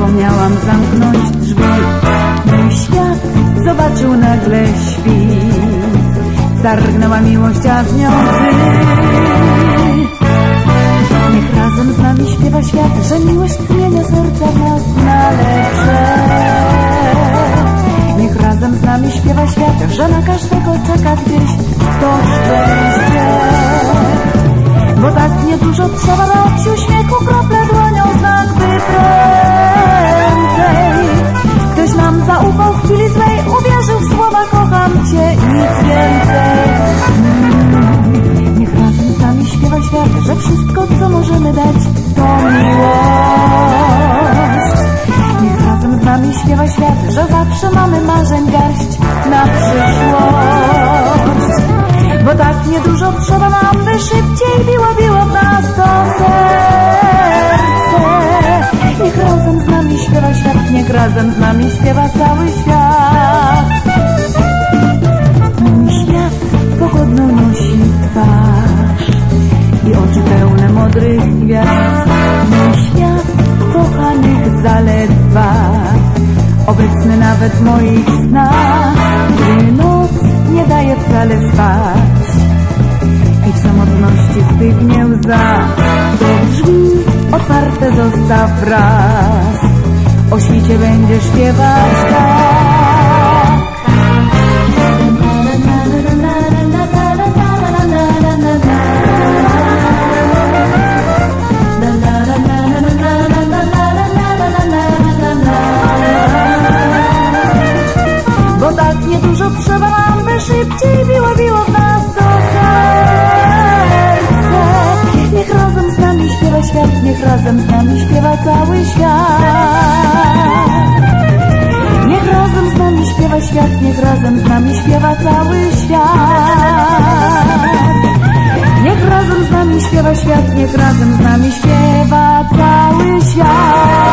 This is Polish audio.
zapomniałam zamknąć drzwi. Mój świat zobaczył nagle świt. Targnęła miłość, a z nią ty. Niech razem z nami śpiewa świat, że miłość zmienia serca w nas na lepsze. Niech razem z nami śpiewa świat, że na każdego czeka gdzieś to szczęście. Bo tak niedużo trzeba dać uśmiechu, krople dłonią, znak by prędzej. Ktoś nam zaufał w chwili złej, uwierzył w słowa kocham cię i nic więcej. Niech razem z nami śpiewa świat, że wszystko co możemy dać to miłość. Niech razem z nami śpiewa świat, że zawsze mamy marzeń garść na przyszłość. Bo tak niedużo trzeba nam, by szybciej biło w nas to serce. Niech razem z nami śpiewa świat, niech razem z nami śpiewa cały świat. Mój świat pogodną nosi twarz i oczy pełne modrych gwiazd. Mój świat kochanych zaledwa, obecny nawet w moich snach, gdy noc nie daje wcale spać i w samotności stygnie łza. Do drzwi otwarte zostaw raz, o świcie będzie śpiewać tak. Bo tak niedużo trzeba nam, by szybciej biło w nas to serce. Niech razem z nami śpiewa świat, niech razem z nami śpiewa cały świat. Niech razem z nami śpiewa świat, niech razem z nami śpiewa cały świat. Niech razem z nami śpiewa świat, niech razem z nami śpiewa cały świat.